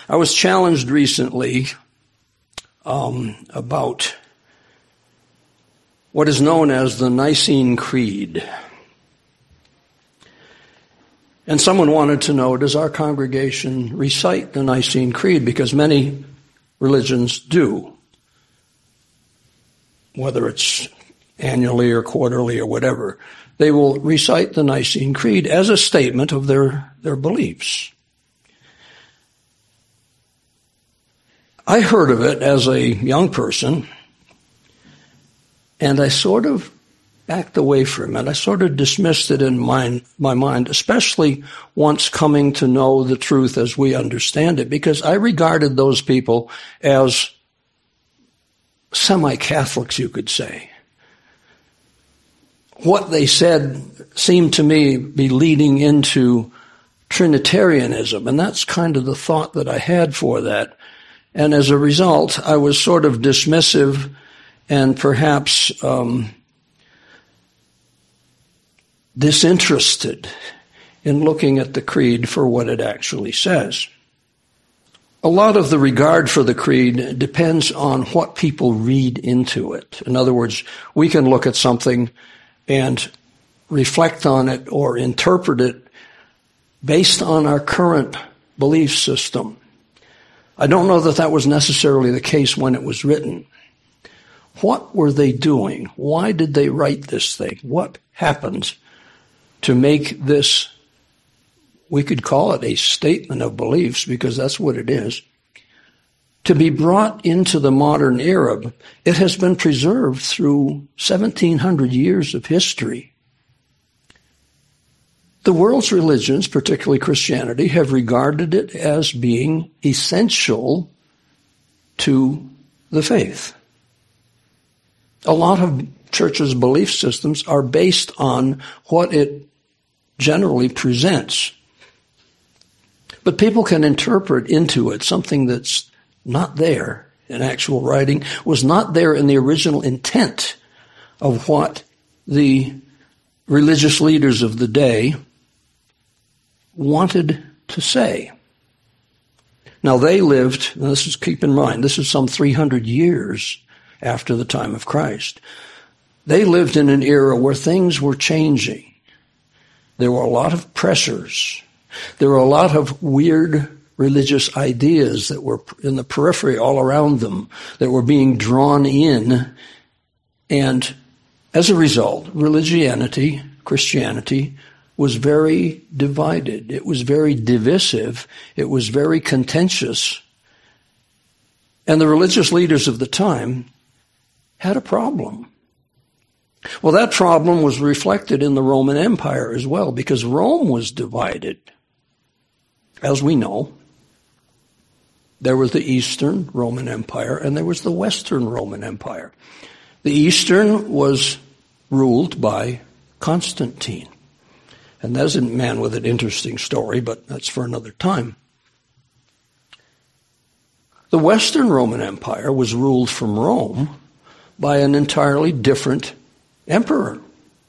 I was challenged recently about what is known as the Nicene Creed. And someone wanted to know, does our congregation recite the Nicene Creed? Because many religions do, whether it's annually or quarterly or whatever. They will recite the Nicene Creed as a statement of their beliefs. I heard of it as a young person, and I sort of backed away from it. I sort of dismissed it in my mind, especially once coming to know the truth as we understand it, because I regarded those people as semi-Catholics, you could say. What they said seemed to me be leading into Trinitarianism, and that's kind of the thought that I had for that. And as a result, I was sort of dismissive and perhaps disinterested in looking at the creed for what it actually says. A lot of the regard for the creed depends on what people read into it. In other words, we can look at something and reflect on it or interpret it based on our current belief system. I don't know that that was necessarily the case when it was written. What were they doing? Why did they write this thing? What happened to make this, we could call it a statement of beliefs, because that's what it is, to be brought into the modern era? It has been preserved through 1,700 years of history. The world's religions, particularly Christianity, have regarded it as being essential to the faith. A lot of churches' belief systems are based on what it generally presents. But people can interpret into it something that's not there in actual writing, was not there in the original intent of what the religious leaders of the day wanted to say. Now they lived, keep in mind, this is some 300 years after the time of Christ. They lived in an era where things were changing. There were a lot of pressures. There were a lot of weird religious ideas that were in the periphery all around them that were being drawn in. And as a result, Christianity, was very divided. It was very divisive. It was very contentious. And the religious leaders of the time had a problem. Well, that problem was reflected in the Roman Empire as well, because Rome was divided. As we know, there was the Eastern Roman Empire and there was the Western Roman Empire. The Eastern was ruled by Constantine. And that's a man with an interesting story, but that's for another time. The Western Roman Empire was ruled from Rome by an entirely different emperor.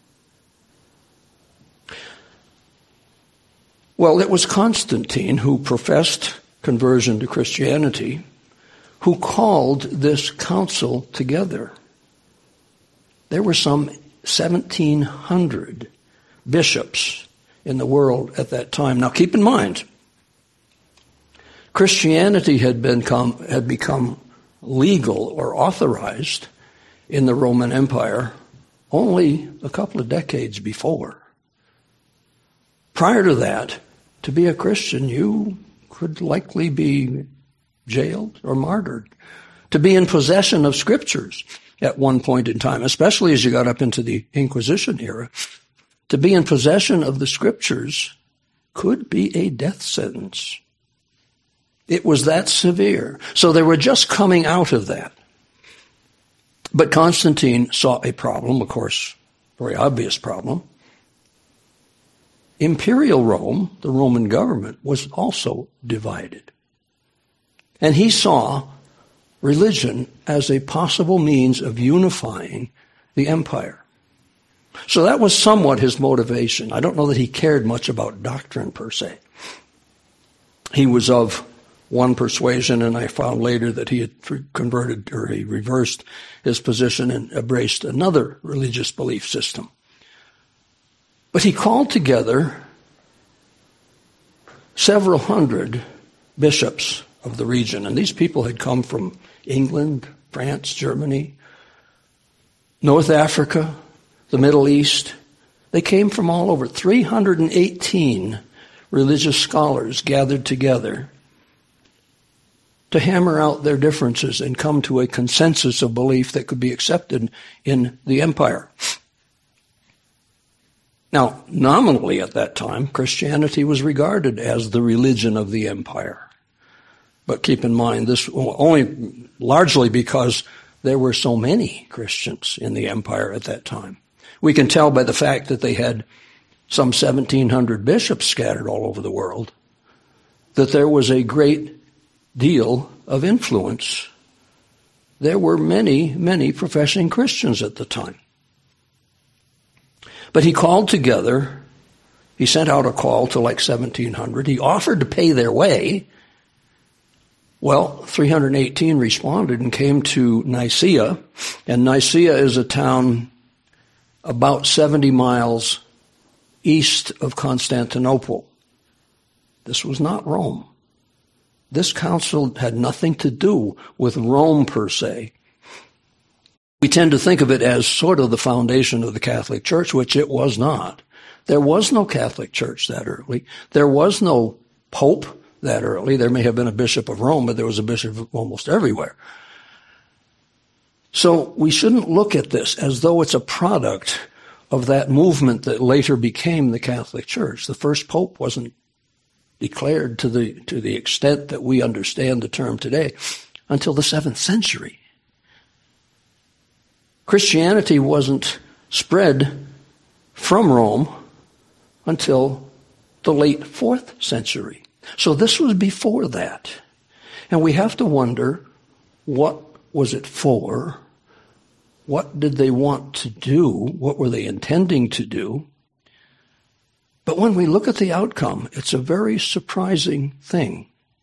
Well, it was Constantine, who professed conversion to Christianity, who called this council together. There were some 1,700 bishops in the world at that time. Now keep in mind, Christianity had become legal or authorized in the Roman Empire only a couple of decades before. Prior to that, to be a Christian, you could likely be jailed or martyred. To be in possession of scriptures at one point in time, especially as you got up into the Inquisition era, to be in possession of the scriptures could be a death sentence. It was that severe. So they were just coming out of that. But Constantine saw a problem, of course, very obvious problem. Imperial Rome, the Roman government, was also divided. And he saw religion as a possible means of unifying the empire. So that was somewhat his motivation. I don't know that he cared much about doctrine per se. He was of one persuasion, and I found later that he had converted, or he reversed his position and embraced another religious belief system. But he called together several hundred bishops of the region, and these people had come from England, France, Germany, North Africa, the Middle East. They came from all over. 318 religious scholars gathered together to hammer out their differences and come to a consensus of belief that could be accepted in the empire. Now, nominally at that time, Christianity was regarded as the religion of the empire. But keep in mind, this only largely because there were so many Christians in the empire at that time. We can tell by the fact that they had some 1,700 bishops scattered all over the world that there was a great deal of influence. There were many, many professing Christians at the time. But he called together, he sent out a call to like 1,700. He offered to pay their way. Well, 318 responded and came to Nicaea, and Nicaea is a town about 70 miles east of Constantinople. This was not Rome. This council had nothing to do with Rome per se. We tend to think of it as sort of the foundation of the Catholic Church, which it was not. There was no Catholic Church that early. There was no Pope that early. There may have been a Bishop of Rome, but there was a bishop almost everywhere. So we shouldn't look at this as though it's a product of that movement that later became the Catholic Church. The first Pope wasn't declared to the extent that we understand the term today until the 7th century. Christianity wasn't spread from Rome until the late 4th century. So this was before that. And we have to wonder, what was it for? What did they want to do? What were they intending to do? But when we look at the outcome, it's a very surprising thing.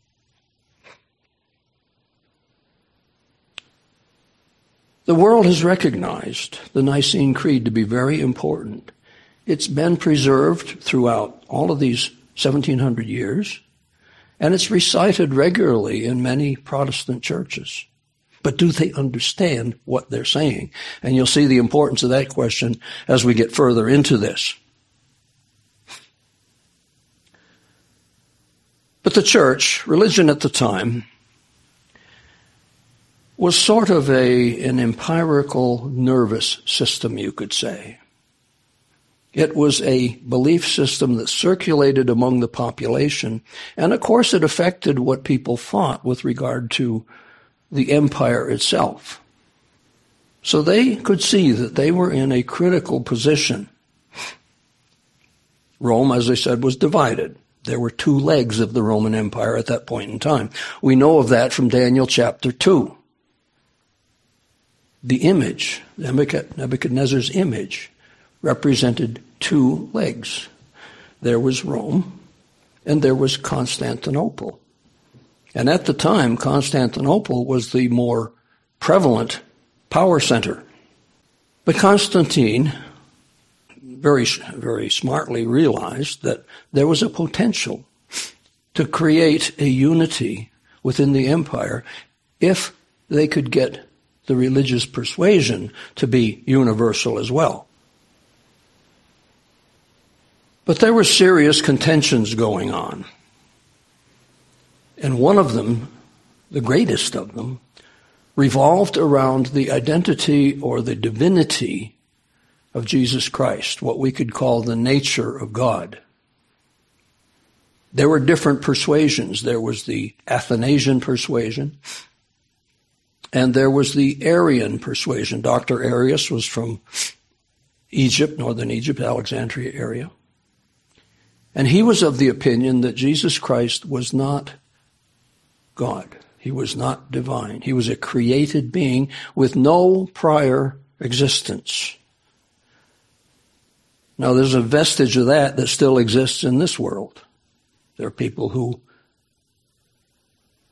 The world has recognized the Nicene Creed to be very important. It's been preserved throughout all of these 1,700 years, and it's recited regularly in many Protestant churches. But do they understand what they're saying? And you'll see the importance of that question as we get further into this. But the church, religion at the time, was sort of an empirical nervous system, you could say. It was a belief system that circulated among the population, and of course it affected what people thought with regard to the empire itself. So they could see that they were in a critical position. Rome, as I said, was divided. There were two legs of the Roman Empire at that point in time. We know of that from Daniel chapter 2. The image, Nebuchadnezzar's image, represented two legs. There was Rome, and there was Constantinople. And at the time, Constantinople was the more prevalent power center. But Constantine very, very smartly realized that there was a potential to create a unity within the empire if they could get the religious persuasion to be universal as well. But there were serious contentions going on. And one of them, the greatest of them, revolved around the identity or the divinity of Jesus Christ, what we could call the nature of God. There were different persuasions. There was the Athanasian persuasion, and there was the Arian persuasion. Dr. Arius was from Egypt, northern Egypt, Alexandria area. And he was of the opinion that Jesus Christ was not God. He was not divine. He was a created being with no prior existence. Now, there's a vestige of that still exists in this world. There are people who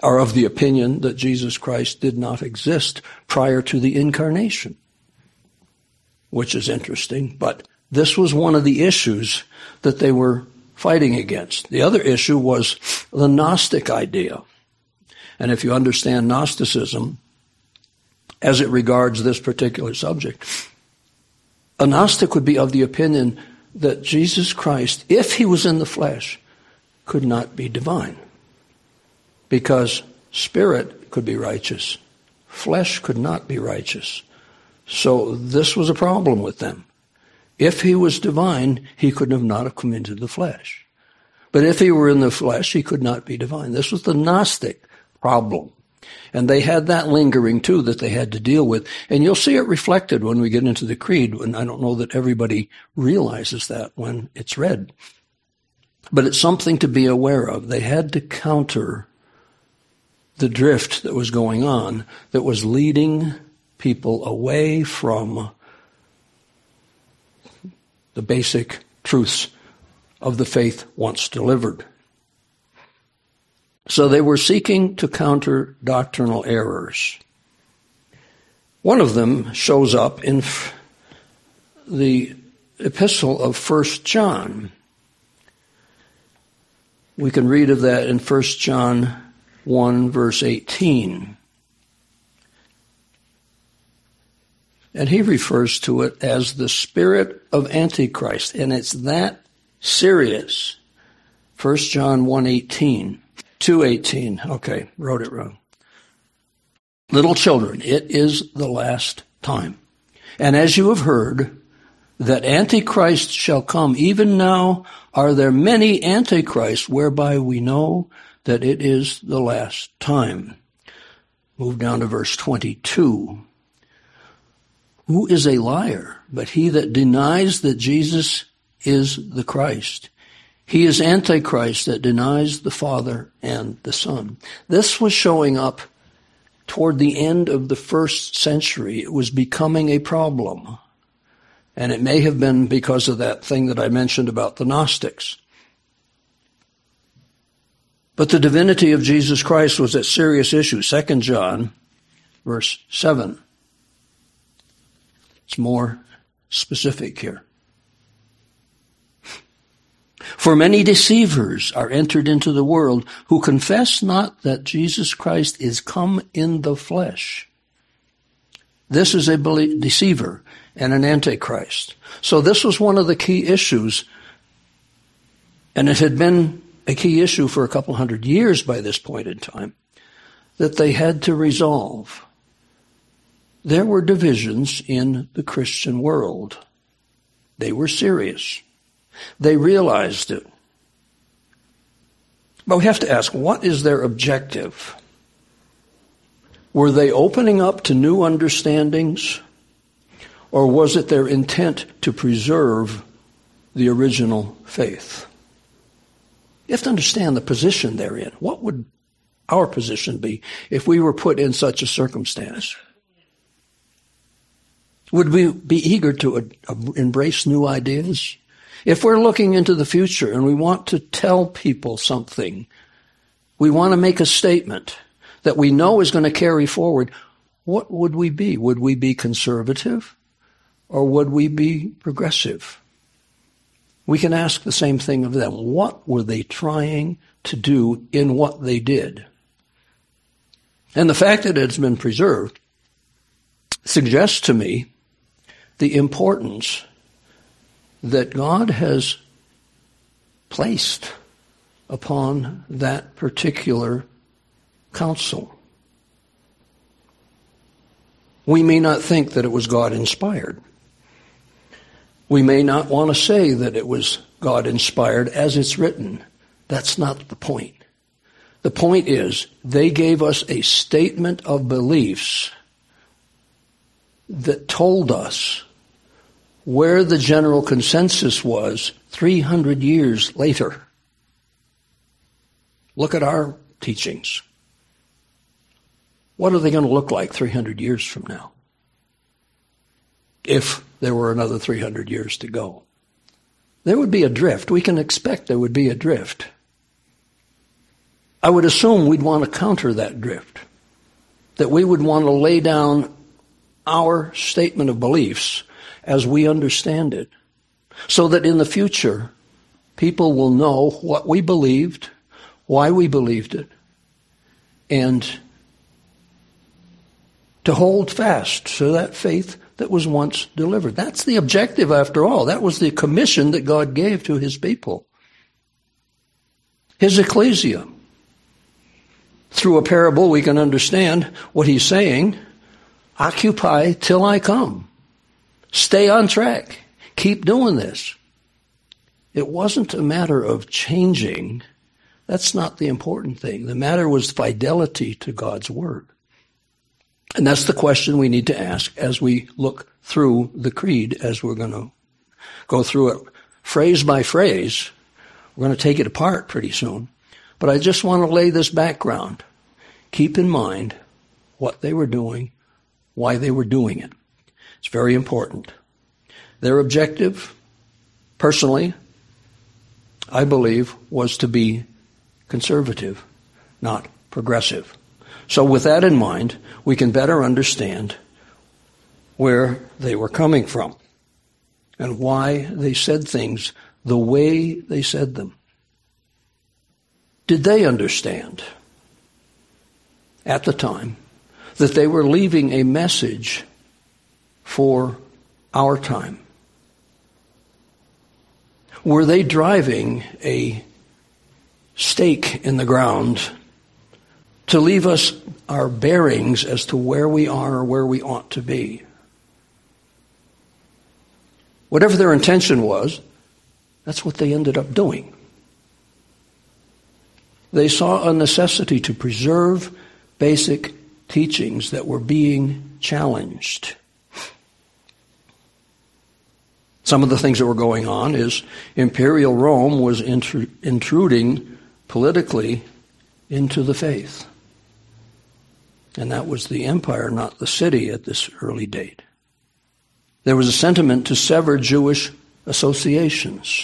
are of the opinion that Jesus Christ did not exist prior to the incarnation, which is interesting, but this was one of the issues that they were fighting against. The other issue was the Gnostic idea. And if you understand Gnosticism as it regards this particular subject, a Gnostic would be of the opinion that Jesus Christ, if he was in the flesh, could not be divine. Because spirit could be righteous, flesh could not be righteous. So this was a problem with them. If he was divine, he could not have come into the flesh. But if he were in the flesh, he could not be divine. This was the Gnostic problem. And they had that lingering too that they had to deal with. And you'll see it reflected when we get into the creed. And I don't know that everybody realizes that when it's read. But it's something to be aware of. They had to counter the drift that was going on that was leading people away from the basic truths of the faith once delivered. So they were seeking to counter doctrinal errors. One of them shows up in the epistle of 1 John. We can read of that in 1 John 1, verse 18. And he refers to it as the spirit of Antichrist. And it's that serious. 1 John 1:18. 2:18. Okay, wrote it wrong. Little children, it is the last time. And as you have heard, that Antichrist shall come. Even now are there many Antichrists, whereby we know that it is the last time. Move down to verse 22. Who is a liar, but he that denies that Jesus is the Christ? He is Antichrist that denies the Father and the Son. This was showing up toward the end of the first century. It was becoming a problem. And it may have been because of that thing that I mentioned about the Gnostics. But the divinity of Jesus Christ was a serious issue. 2 John, verse 7. It's more specific here. For many deceivers are entered into the world who confess not that Jesus Christ is come in the flesh. This is a deceiver and an antichrist. So this was one of the key issues, and it had been a key issue for a couple hundred years by this point in time, that they had to resolve. There were divisions in the Christian world. They were serious. They realized it. But we have to ask, what is their objective? Were they opening up to new understandings, or was it their intent to preserve the original faith? You have to understand the position they're in. What would our position be if we were put in such a circumstance? Would we be eager to embrace new ideas? If we're looking into the future and we want to tell people something, we want to make a statement that we know is going to carry forward, what would we be? Would we be conservative or would we be progressive? We can ask the same thing of them. What were they trying to do in what they did? And the fact that it's been preserved suggests to me the importance that God has placed upon that particular council. We may not think that it was God-inspired. We may not want to say that it was God-inspired as it's written. That's not the point. The point is, they gave us a statement of beliefs that told us where the general consensus was 300 years later. Look at our teachings. What are they going to look like 300 years from now? If there were another 300 years to go. There would be a drift. We can expect there would be a drift. I would assume we'd want to counter that drift, that we would want to lay down our statement of beliefs as we understand it, so that in the future, people will know what we believed, why we believed it, and to hold fast to that faith that was once delivered. That's the objective, after all. That was the commission that God gave to his people, his ecclesia. Through a parable, we can understand what he's saying. Occupy till I come. Stay on track. Keep doing this. It wasn't a matter of changing. That's not the important thing. The matter was fidelity to God's word. And that's the question we need to ask as we look through the creed, as we're going to go through it phrase by phrase. We're going to take it apart pretty soon. But I just want to lay this background. Keep in mind what they were doing, why they were doing it. It's very important. Their objective, personally, I believe, was to be conservative, not progressive. So with that in mind, we can better understand where they were coming from and why they said things the way they said them. Did they understand at the time that they were leaving a message for our time? Were they driving a stake in the ground to leave us our bearings as to where we are or where we ought to be? Whatever their intention was, that's what they ended up doing. They saw a necessity to preserve basic teachings that were being challenged. Some of the things that were going on is imperial Rome was intruding politically into the faith. And that was the empire, not the city at this early date. There was a sentiment to sever Jewish associations,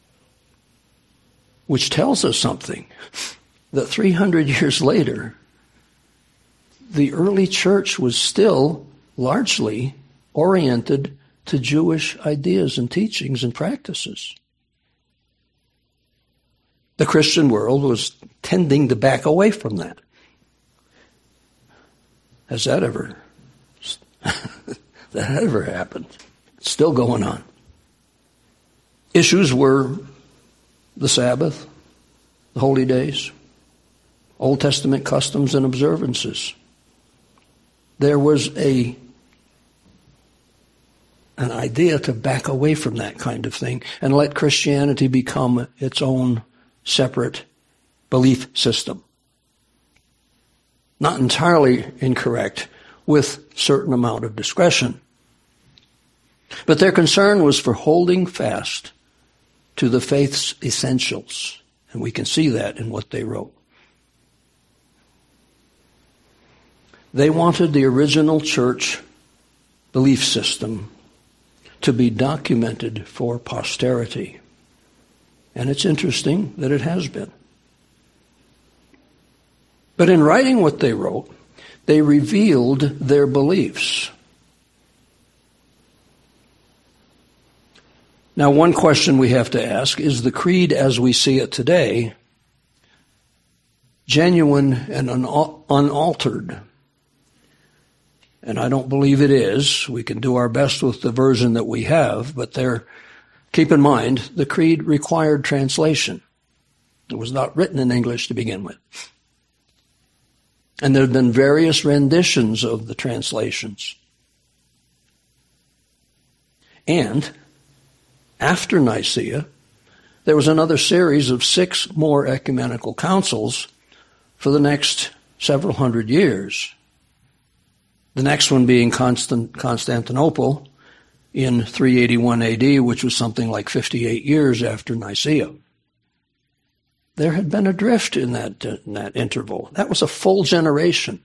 which tells us something, that 300 years later, the early church was still largely oriented to Jewish ideas and teachings and practices. The Christian world was tending to back away from that. Has that ever happened? It's still going on. Issues were the Sabbath, the holy days, Old Testament customs and observances. There was an idea to back away from that kind of thing and let Christianity become its own separate belief system. Not entirely incorrect, with certain amount of discretion. But their concern was for holding fast to the faith's essentials. And we can see that in what they wrote. They wanted the original church belief system to be documented for posterity. And it's interesting that it has been. But in writing what they wrote, they revealed their beliefs. Now, one question we have to ask, is the creed as we see it today genuine and unaltered? And I don't believe it is. We can do our best with the version that we have, but keep in mind, the creed required translation. It was not written in English to begin with. And there have been various renditions of the translations. And after Nicaea, there was another series of 6 more ecumenical councils for the next several hundred years. The next one being Constantinople in 381 AD, which was something like 58 years after Nicaea. There had been a drift in that interval. That was a full generation.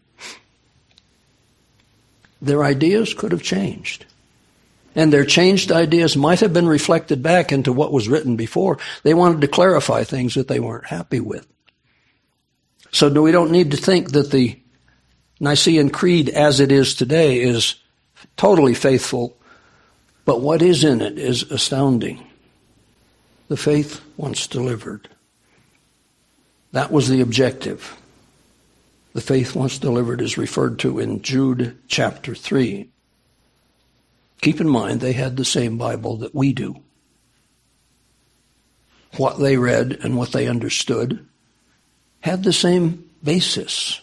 Their ideas could have changed. And their changed ideas might have been reflected back into what was written before. They wanted to clarify things that they weren't happy with. So we don't need to think that the Nicene Creed as it is today is totally faithful, but what is in it is astounding. The faith once delivered. That was the objective. The faith once delivered is referred to in Jude chapter 3. Keep in mind, they had the same Bible that we do. What they read and what they understood had the same basis.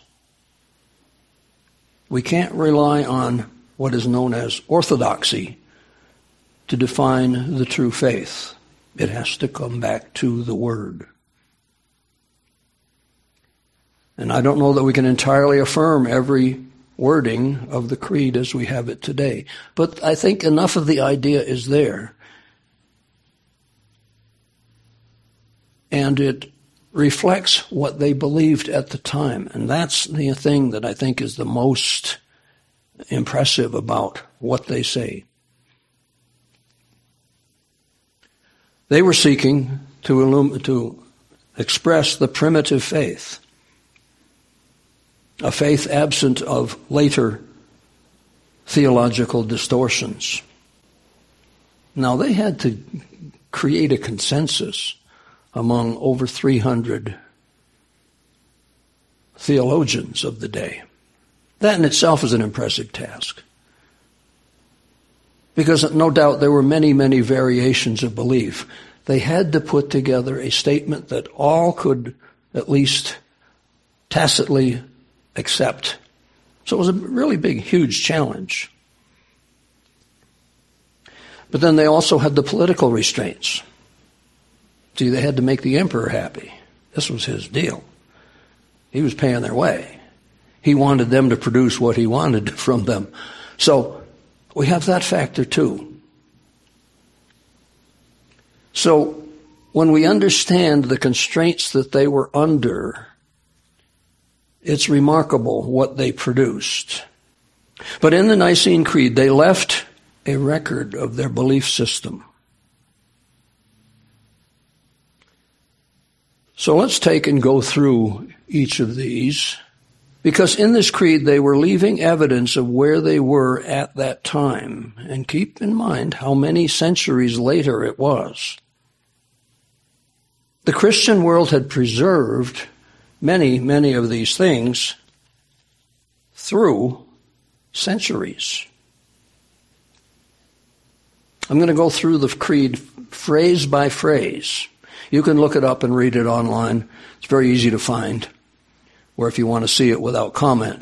We can't rely on what is known as orthodoxy to define the true faith. It has to come back to the Word. And I don't know that we can entirely affirm every wording of the creed as we have it today. But I think enough of the idea is there. And it reflects what they believed at the time. And that's the thing that I think is the most impressive about what they say. They were seeking to express the primitive faith, a faith absent of later theological distortions. Now, they had to create a consensus among over 300 theologians of the day. That in itself is an impressive task. Because no doubt there were many, many variations of belief. They had to put together a statement that all could at least tacitly accept. So it was a really big, huge challenge. But then they also had the political restraints. See, they had to make the emperor happy. This was his deal. He was paying their way. He wanted them to produce what he wanted from them. So we have that factor too. So when we understand the constraints that they were under, it's remarkable what they produced. But in the Nicene Creed, they left a record of their belief system. So let's take and go through each of these, because in this creed they were leaving evidence of where they were at that time. And keep in mind how many centuries later it was. The Christian world had preserved many, many of these things through centuries. I'm going to go through the creed phrase by phrase. You can look it up and read it online. It's very easy to find, or if you want to see it without comment.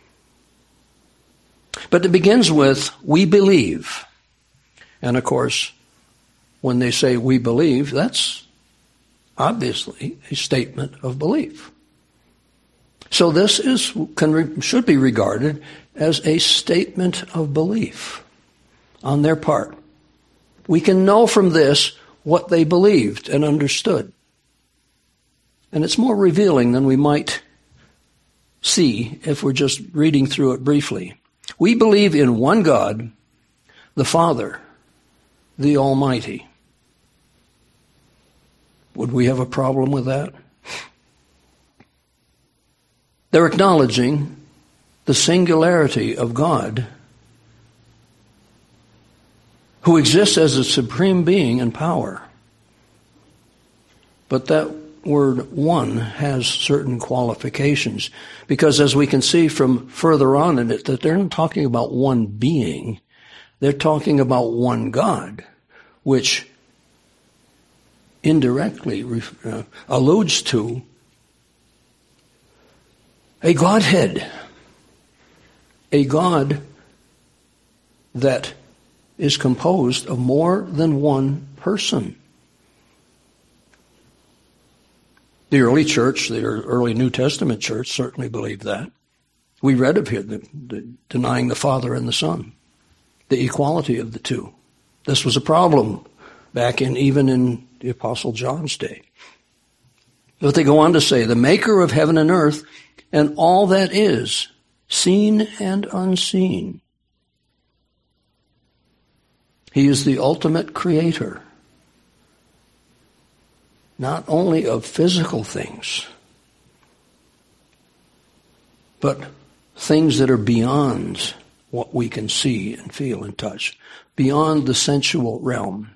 But it begins with, we believe. And of course, when they say we believe, that's obviously a statement of belief. So this should be regarded as a statement of belief on their part. We can know from this what they believed and understood. And it's more revealing than we might see if we're just reading through it briefly. We believe in one God, the Father, the Almighty. Would we have a problem with that? They're acknowledging the singularity of God, who exists as a supreme being and power. But that word one has certain qualifications, because as we can see from further on in it, that they're not talking about one being, they're talking about one God, which indirectly alludes to a Godhead, a God that is composed of more than one person. The early church, the early New Testament church, certainly believed that. We read of him denying the Father and the Son, the equality of the two. This was a problem back even in the Apostle John's day. But they go on to say, the maker of heaven and earth and all that is, seen and unseen. He is the ultimate creator, not only of physical things, but things that are beyond what we can see and feel and touch, beyond the sensual realm.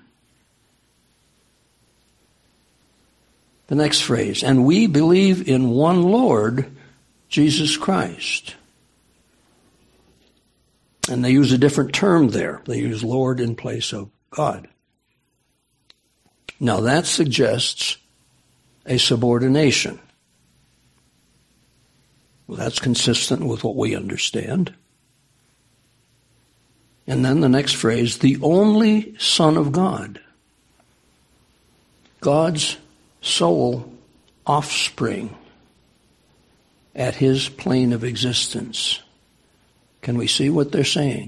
The next phrase, and we believe in one Lord, Jesus Christ. And they use a different term there. They use Lord in place of God. Now that suggests a subordination. Well, that's consistent with what we understand. And then the next phrase, the only Son of God. God's sole offspring at his plane of existence. Can we see what they're saying?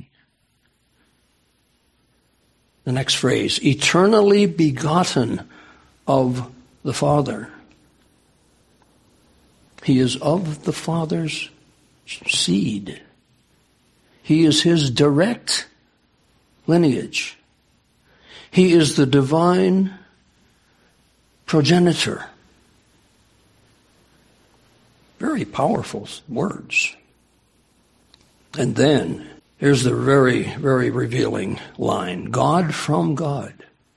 The next phrase, eternally begotten of the Father. He is of the Father's seed. He is his direct lineage. He is the divine progenitor. Very powerful words. And then, here's the very, very revealing line. God from God.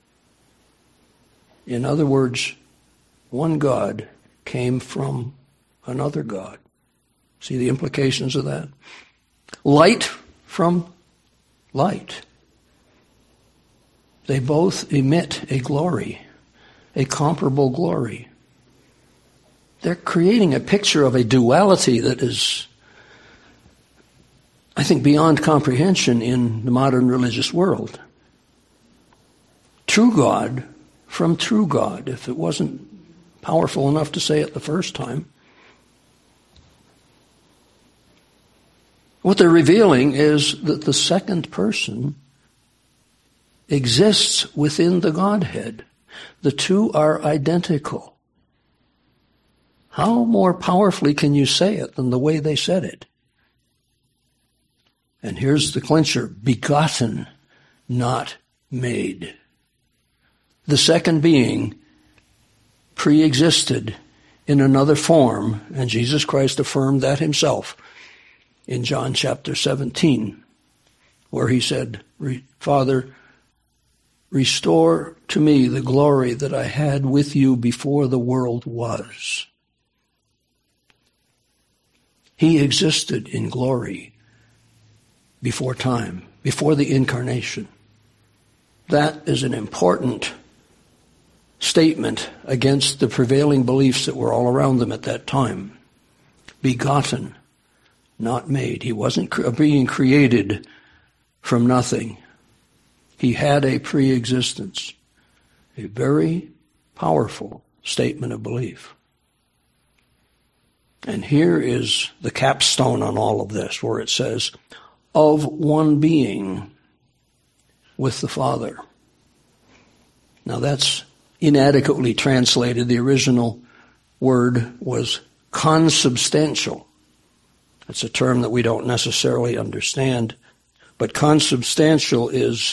In other words, one God came from another God. See the implications of that? Light from light. They both emit a glory, a comparable glory. They're creating a picture of a duality that is, I think, beyond comprehension in the modern religious world. True God from true God, if it wasn't powerful enough to say it the first time. What they're revealing is that the second person exists within the Godhead. The two are identical. How more powerfully can you say it than the way they said it? And here's the clincher, begotten, not made. The second being pre-existed in another form, and Jesus Christ affirmed that himself in John chapter 17, where he said, Father, restore to me the glory that I had with you before the world was. He existed in glory before time, before the incarnation. That is an important statement against the prevailing beliefs that were all around them at that time. Begotten, not made. He wasn't being created from nothing. He had a pre-existence. A very powerful statement of belief. And here is the capstone on all of this, where it says, of one being with the Father. Now that's inadequately translated. The original word was consubstantial. That's a term that we don't necessarily understand. But consubstantial is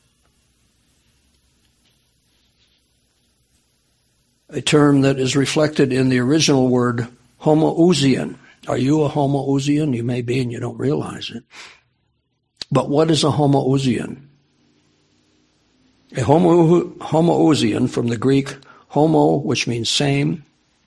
a term that is reflected in the original word homoousian. Are you a homoousian? You may be and you don't realize it. But what is a homoousian? A homoousian, from the Greek homo, which means same,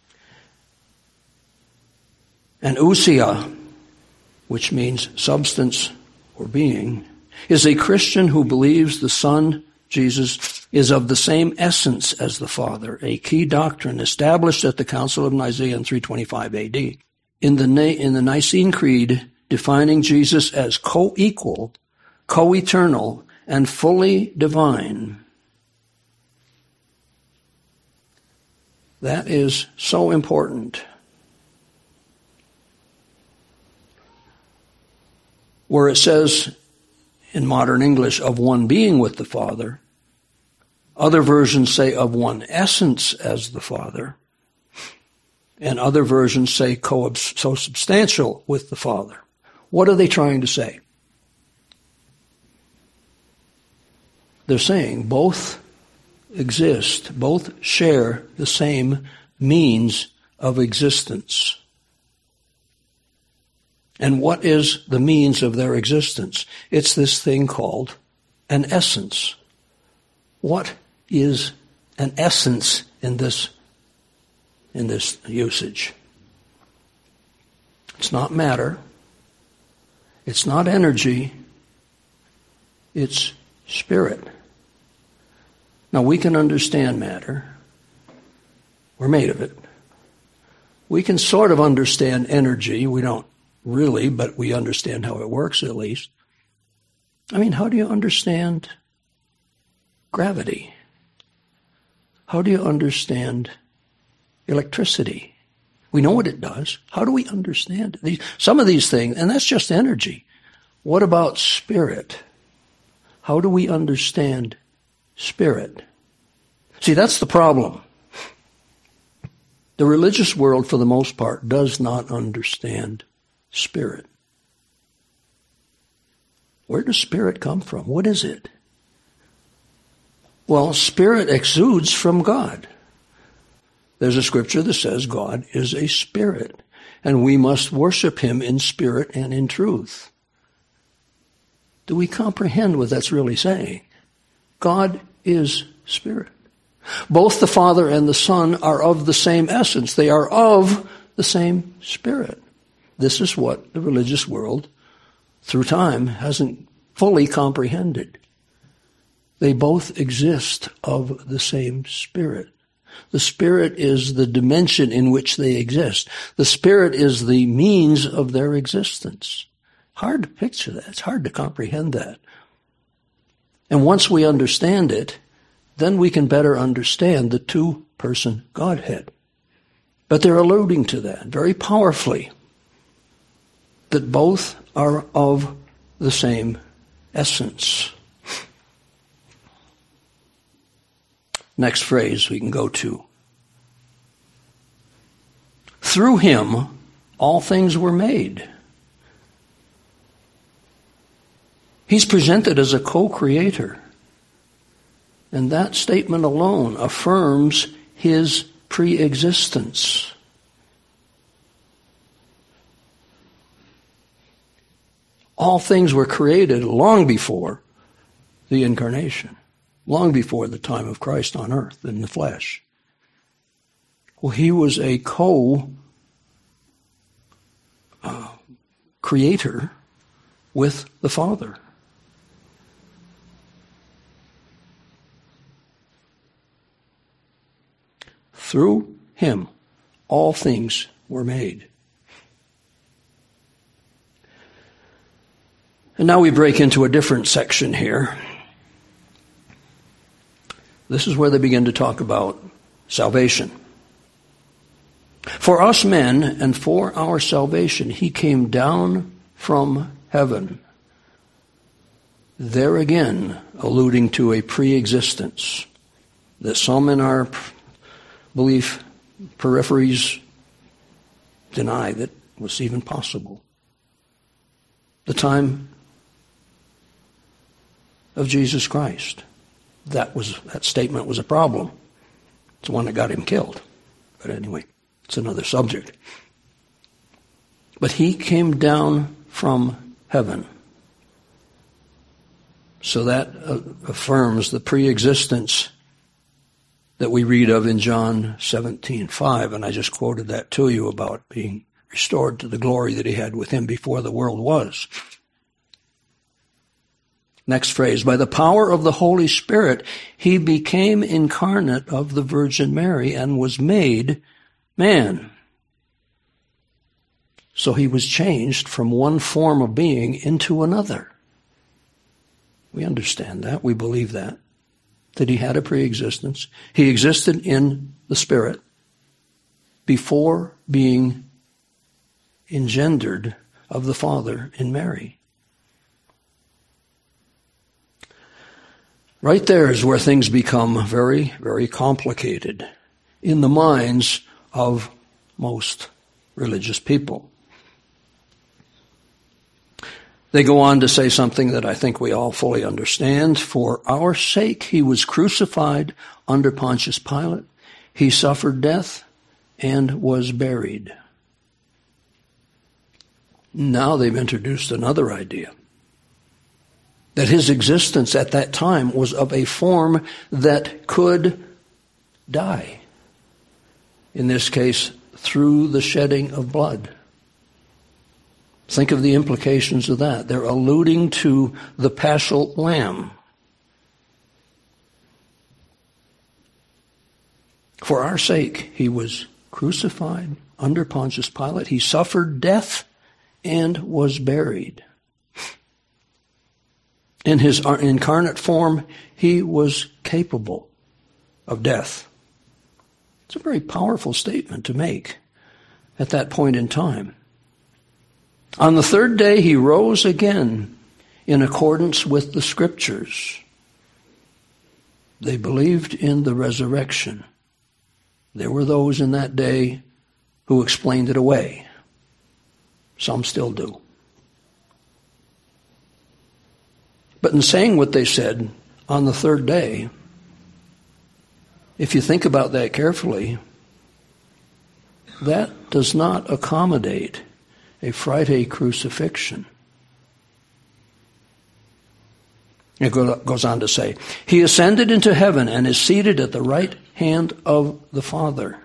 and ousia, which means substance or being, is a Christian who believes the Son, Jesus, is of the same essence as the Father, a key doctrine established at the Council of Nicaea in 325 AD. In the Nicene Creed, defining Jesus as co-equal, co-eternal, and fully divine. That is so important. Where it says in modern English of one being with the Father, other versions say of one essence as the Father, and other versions say so substantial with the Father. What are they trying to say? They're saying both exist, both share the same means of existence. And what is the means of their existence? It's this thing called an essence. What is an essence in this usage? It's not matter. It's not energy. It's spirit. Now we can understand matter. We're made of it. We can sort of understand energy. We don't really, but we understand how it works at least. I mean, how do you understand gravity? How do you understand electricity? We know what it does. How do we understand it? Some of these things, and that's just energy. What about spirit? How do we understand spirit? See, that's the problem. The religious world, for the most part, does not understand spirit. Where does spirit come from? What is it? Well, spirit exudes from God. There's a scripture that says God is a spirit, and we must worship him in spirit and in truth. Do we comprehend what that's really saying? God is spirit. Both the Father and the Son are of the same essence. They are of the same spirit. This is what the religious world, through time, hasn't fully comprehended. They both exist of the same spirit. The spirit is the dimension in which they exist. The spirit is the means of their existence. Hard to picture that. It's hard to comprehend that. And once we understand it, then we can better understand the two-person Godhead. But they're alluding to that very powerfully, that both are of the same essence. Next phrase we can go to. Through him, all things were made. He's presented as a co-creator. And that statement alone affirms his pre-existence. All things were created long before the incarnation, long before the time of Christ on earth in the flesh. Well, he was a co-creator with the Father. Through him, all things were made. And now we break into a different section here. This is where they begin to talk about salvation. For us men and for our salvation, he came down from heaven. There again, alluding to a pre-existence that some in our belief peripheries deny that was even possible. The time of Jesus Christ. That statement was a problem. It's the one that got him killed. But anyway, it's another subject. But he came down from heaven. So that affirms the pre-existence that we read of in John 17:5, and I just quoted that to you about being restored to the glory that he had with him before the world was. Next phrase, by the power of the Holy Spirit, he became incarnate of the Virgin Mary and was made man. So he was changed from one form of being into another. We understand that. We believe that he had a pre-existence. He existed in the Spirit before being engendered of the Father in Mary. Right there is where things become very, very complicated in the minds of most religious people. They go on to say something that I think we all fully understand. For our sake he was crucified under Pontius Pilate. He suffered death and was buried. Now they've introduced another idea. That his existence at that time was of a form that could die. In this case, through the shedding of blood. Think of the implications of that. They're alluding to the paschal lamb. For our sake, he was crucified under Pontius Pilate. He suffered death and was buried. In his incarnate form, he was capable of death. It's a very powerful statement to make at that point in time. On the third day, he rose again in accordance with the Scriptures. They believed in the resurrection. There were those in that day who explained it away. Some still do. But in saying what they said on the third day, if you think about that carefully, that does not accommodate a Friday crucifixion. It goes on to say, he ascended into heaven and is seated at the right hand of the Father.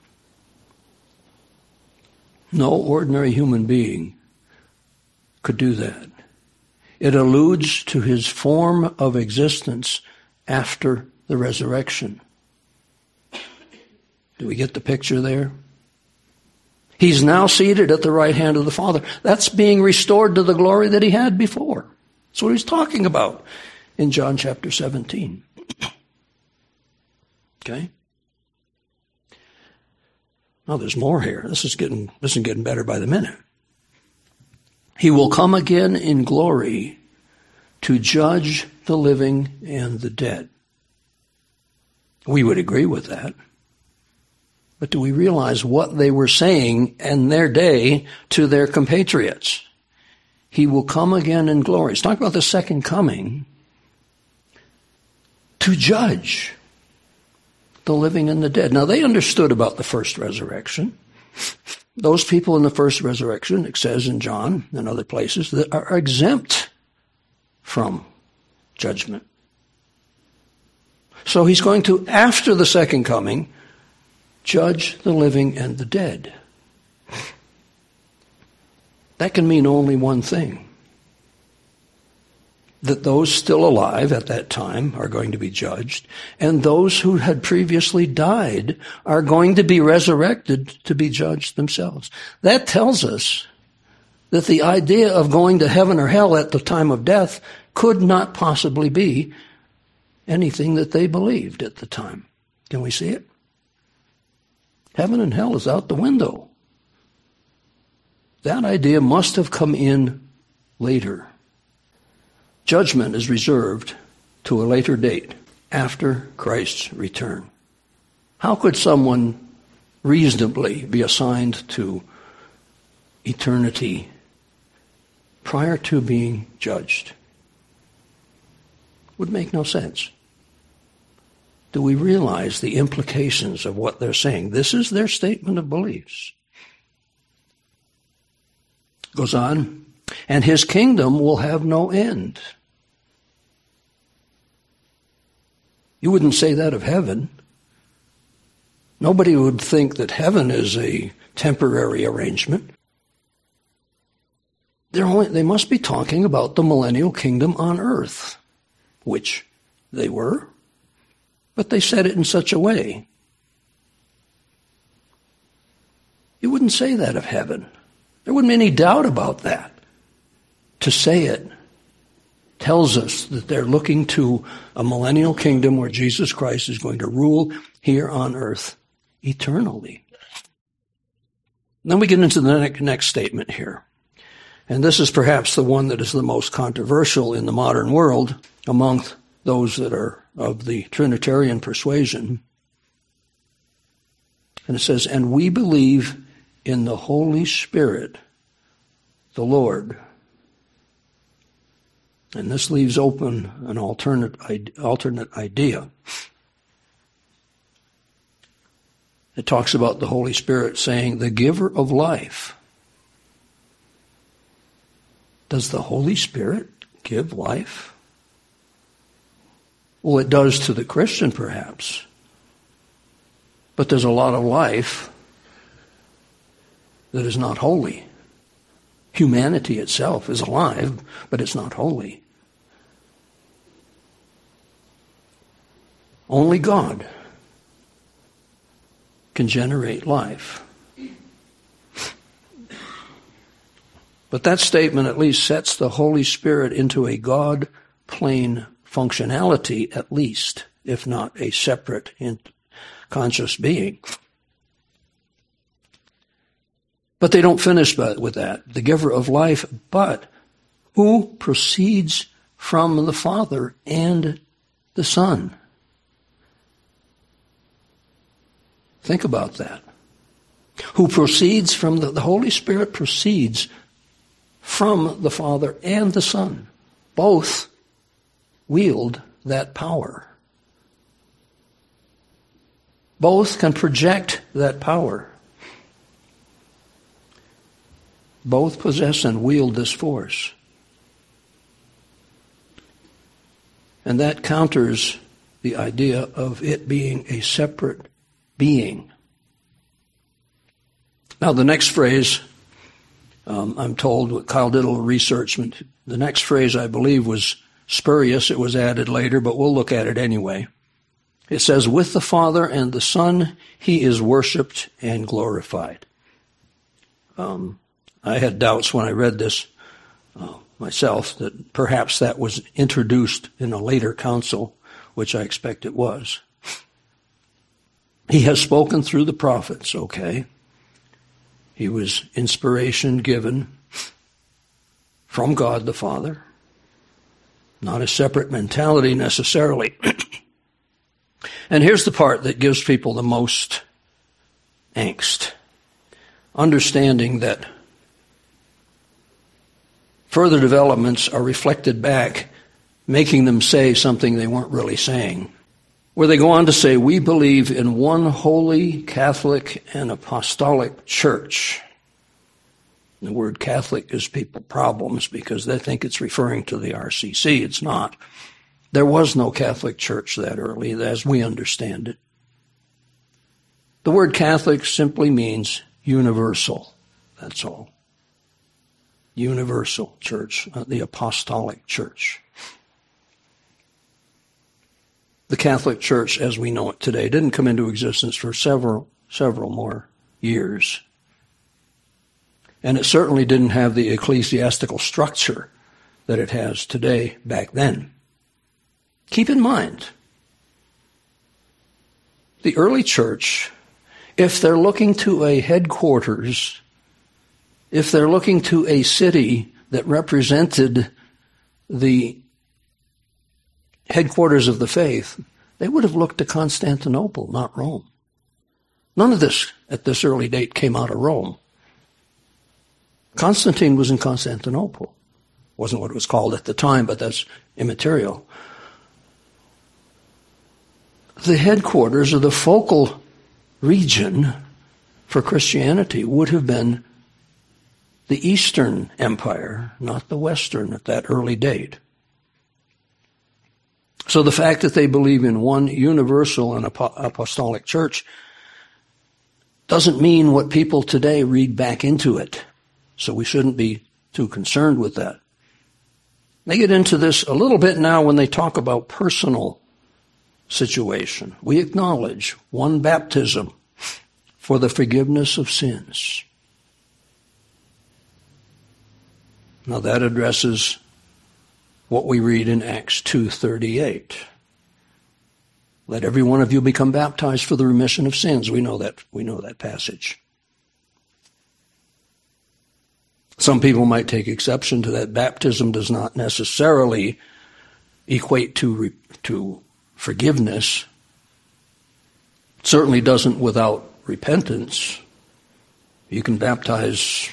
No ordinary human being could do that. It alludes to his form of existence after the resurrection. Do we get the picture there? He's now seated at the right hand of the Father. That's being restored to the glory that he had before. That's what he's talking about in John chapter 17. Okay? Now there's more here. This is getting better by the minute. He will come again in glory to judge the living and the dead. We would agree with that. But do we realize what they were saying in their day to their compatriots? He will come again in glory. It's talking about the second coming to judge the living and the dead. Now, they understood about the first resurrection. Those people in the first resurrection, it says in John and other places, that are exempt from judgment. So he's going to, after the second coming, judge the living and the dead. That can mean only one thing. That those still alive at that time are going to be judged, and those who had previously died are going to be resurrected to be judged themselves. That tells us that the idea of going to heaven or hell at the time of death could not possibly be anything that they believed at the time. Can we see it? Heaven and hell is out the window. That idea must have come in later. Judgment is reserved to a later date, after Christ's return. How could someone reasonably be assigned to eternity prior to being judged? Would make no sense. Do we realize the implications of what they're saying? This is their statement of beliefs. Goes on, and his kingdom will have no end. You wouldn't say that of heaven. Nobody would think that heaven is a temporary arrangement. They must be talking about the millennial kingdom on earth, which they were, but they said it in such a way. You wouldn't say that of heaven. There wouldn't be any doubt about that. To say it tells us that they're looking to a millennial kingdom where Jesus Christ is going to rule here on earth eternally. Then we get into the next statement here. And this is perhaps the one that is the most controversial in the modern world among those that are of the Trinitarian persuasion. And it says, and we believe in the Holy Spirit, the Lord. And this leaves open an alternate idea. It talks about the Holy Spirit saying, the giver of life. Does the Holy Spirit give life? Well, it does to the Christian, perhaps. But there's a lot of life that is not holy. Humanity itself is alive, but it's not holy. Only God can generate life. But that statement at least sets the Holy Spirit into a God-plane functionality, at least, if not a separate conscious being. But they don't finish with that. The giver of life, but who proceeds from the Father and the Son. Think about that. Who proceeds from the Holy Spirit proceeds from the Father and the Son. Both wield that power. Both can project that power. Both possess and wield this force. And that counters the idea of it being a separate being. Now the next phrase, I'm told, what Kyle did a little research, the next phrase I believe was spurious. It was added later, but we'll look at it anyway. It says, with the Father and the Son, he is worshipped and glorified. I had doubts when I read this myself that perhaps that was introduced in a later council, which I expect it was. He has spoken through the prophets, okay. He was inspiration given from God the Father. Not a separate mentality necessarily. And here's the part that gives people the most angst. Understanding that further developments are reflected back, making them say something they weren't really saying. Where they go on to say, we believe in one holy, Catholic, and apostolic church. The word Catholic gives people problems because they think it's referring to the RCC. It's not. There was no Catholic church that early, as we understand it. The word Catholic simply means universal. That's all. Universal church, the apostolic church. The Catholic Church, as we know it today, didn't come into existence for several more years. And it certainly didn't have the ecclesiastical structure that it has today back then. Keep in mind, the early church, if they're looking to a headquarters, if they're looking to a city that represented the headquarters of the faith, they would have looked to Constantinople, not Rome. None of this at this early date came out of Rome. Constantine was in Constantinople. Wasn't what it was called at the time, but that's immaterial. The headquarters or the focal region for Christianity would have been the Eastern Empire, not the Western at that early date. So the fact that they believe in one universal and apostolic church doesn't mean what people today read back into it. So we shouldn't be too concerned with that. They get into this a little bit now when they talk about personal situation. We acknowledge one baptism for the forgiveness of sins. Now that addresses what we read in Acts 2:38. Let every one of you become baptized for the remission of sins. We know that passage. Some people might take exception to that. Baptism does not necessarily equate to forgiveness. It certainly doesn't without repentance. You can baptize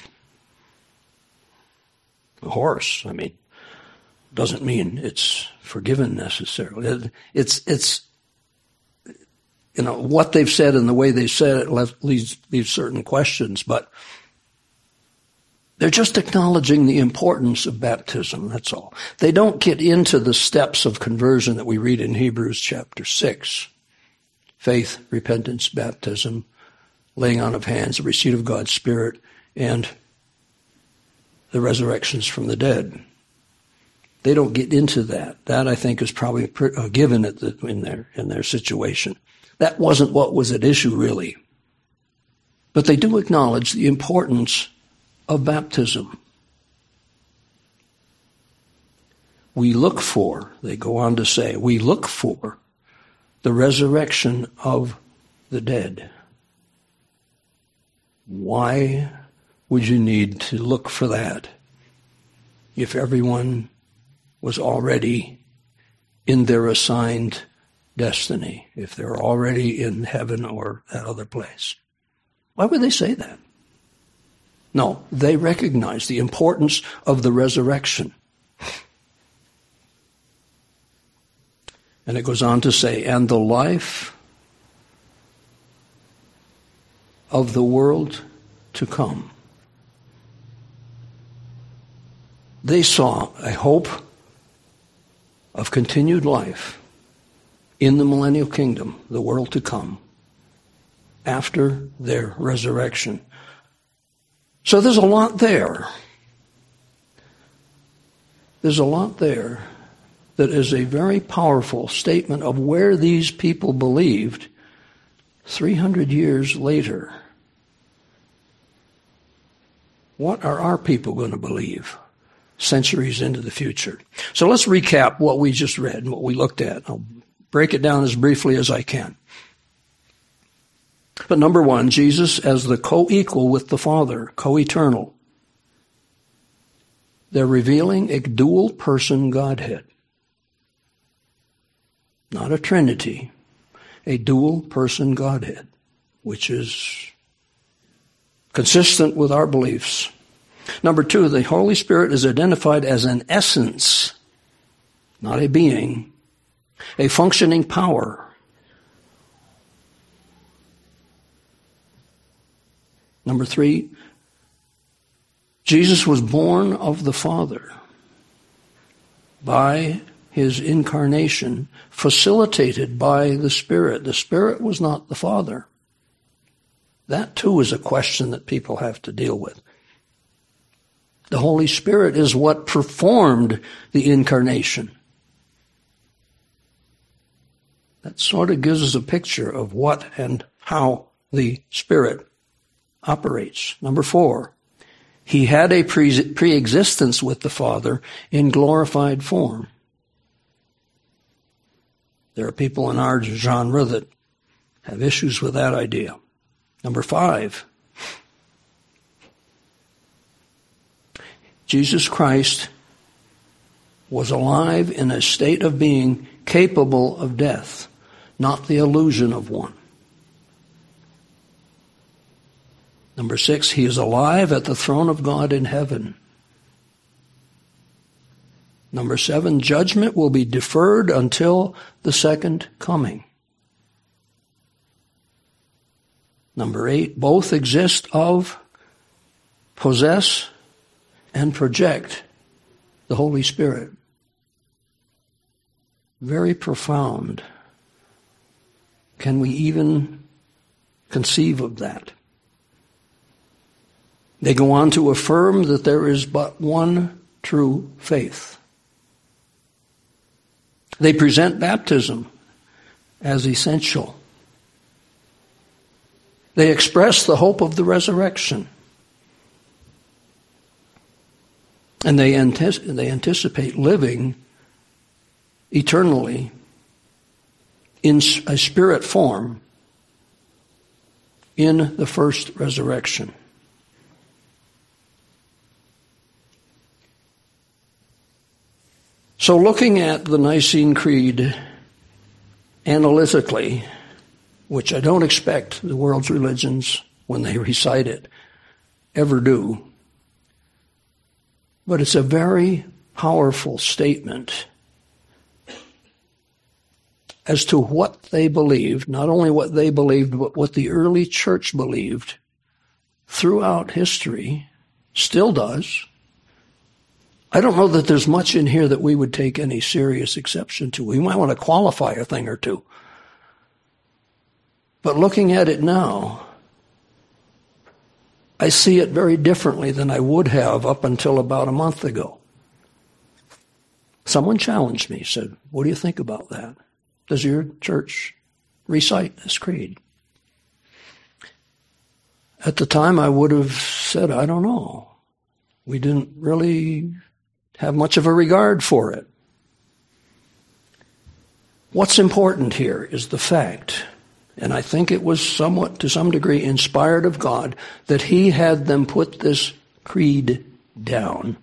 a horse. Doesn't mean it's forgiven necessarily. It's what they've said and the way they said it leaves certain questions, but They're just acknowledging the importance of baptism, that's all. They don't get into the steps of conversion that we read in Hebrews chapter 6. Faith, repentance, baptism, laying on of hands, the receipt of God's Spirit, and the resurrections from the dead. They don't get into that. That, I think, is probably a given in their situation. That wasn't what was at issue, really. But they do acknowledge the importance of baptism. We look for, they go on to say, we look for the resurrection of the dead. Why would you need to look for that if everyone was already in their assigned destiny, if they're already in heaven or that other place? Why would they say that? No, they recognize the importance of the resurrection. And it goes on to say, and the life of the world to come. They saw a hope of continued life in the millennial kingdom, the world to come, after their resurrection. So there's a lot there. There's a lot there that is a very powerful statement of where these people believed 300 years later. What are our people going to believe centuries into the future? So let's recap what we just read and what we looked at. I'll break it down as briefly as I can. But number one, Jesus as the co-equal with the Father, co-eternal. They're revealing a dual-person Godhead. Not a Trinity, a dual-person Godhead, which is consistent with our beliefs. Number two, the Holy Spirit is identified as an essence, not a being, a functioning power. Number three, Jesus was born of the Father by his incarnation, facilitated by the Spirit. The Spirit was not the Father. That too is a question that people have to deal with. The Holy Spirit is what performed the incarnation. That sort of gives us a picture of what and how the Spirit operates. Number four, he had a pre-existence with the Father in glorified form. There are people in our genre that have issues with that idea. Number five, Jesus Christ was alive in a state of being capable of death, not the illusion of one. Number six, he is alive at the throne of God in heaven. Number seven, judgment will be deferred until the second coming. Number eight, both exist of, possess, and project the Holy Spirit. Very profound. Can we even conceive of that? They go on to affirm that there is but one true faith. They present baptism as essential. They express the hope of the resurrection. And they anticipate living eternally in a spirit form in the first resurrection. So looking at the Nicene Creed analytically, which I don't expect the world's religions, when they recite it, ever do, but it's a very powerful statement as to what they believed, not only what they believed, but what the early church believed throughout history still does. I don't know that there's much in here that we would take any serious exception to. We might want to qualify a thing or two. But looking at it now, I see it very differently than I would have up until about a month ago. Someone challenged me, said, what do you think about that? Does your church recite this creed? At the time, I would have said, I don't know. We didn't really have much of a regard for it. What's important here is the fact, and I think it was somewhat, to some degree, inspired of God, that he had them put this creed down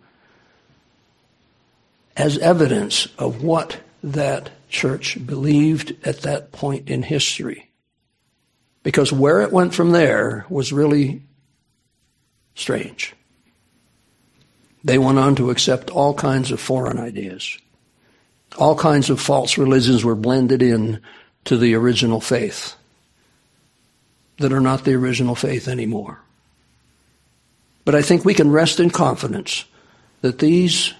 as evidence of what that church believed at that point in history. Because where it went from there was really strange. They went on to accept all kinds of foreign ideas. All kinds of false religions were blended in to the original faith that are not the original faith anymore. But I think we can rest in confidence that these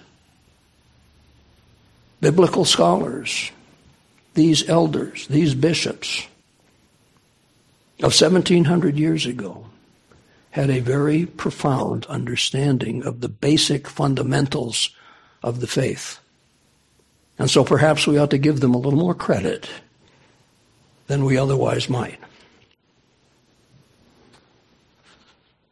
biblical scholars, these elders, these bishops of 1700 years ago had a very profound understanding of the basic fundamentals of the faith. And so perhaps we ought to give them a little more credit than we otherwise might.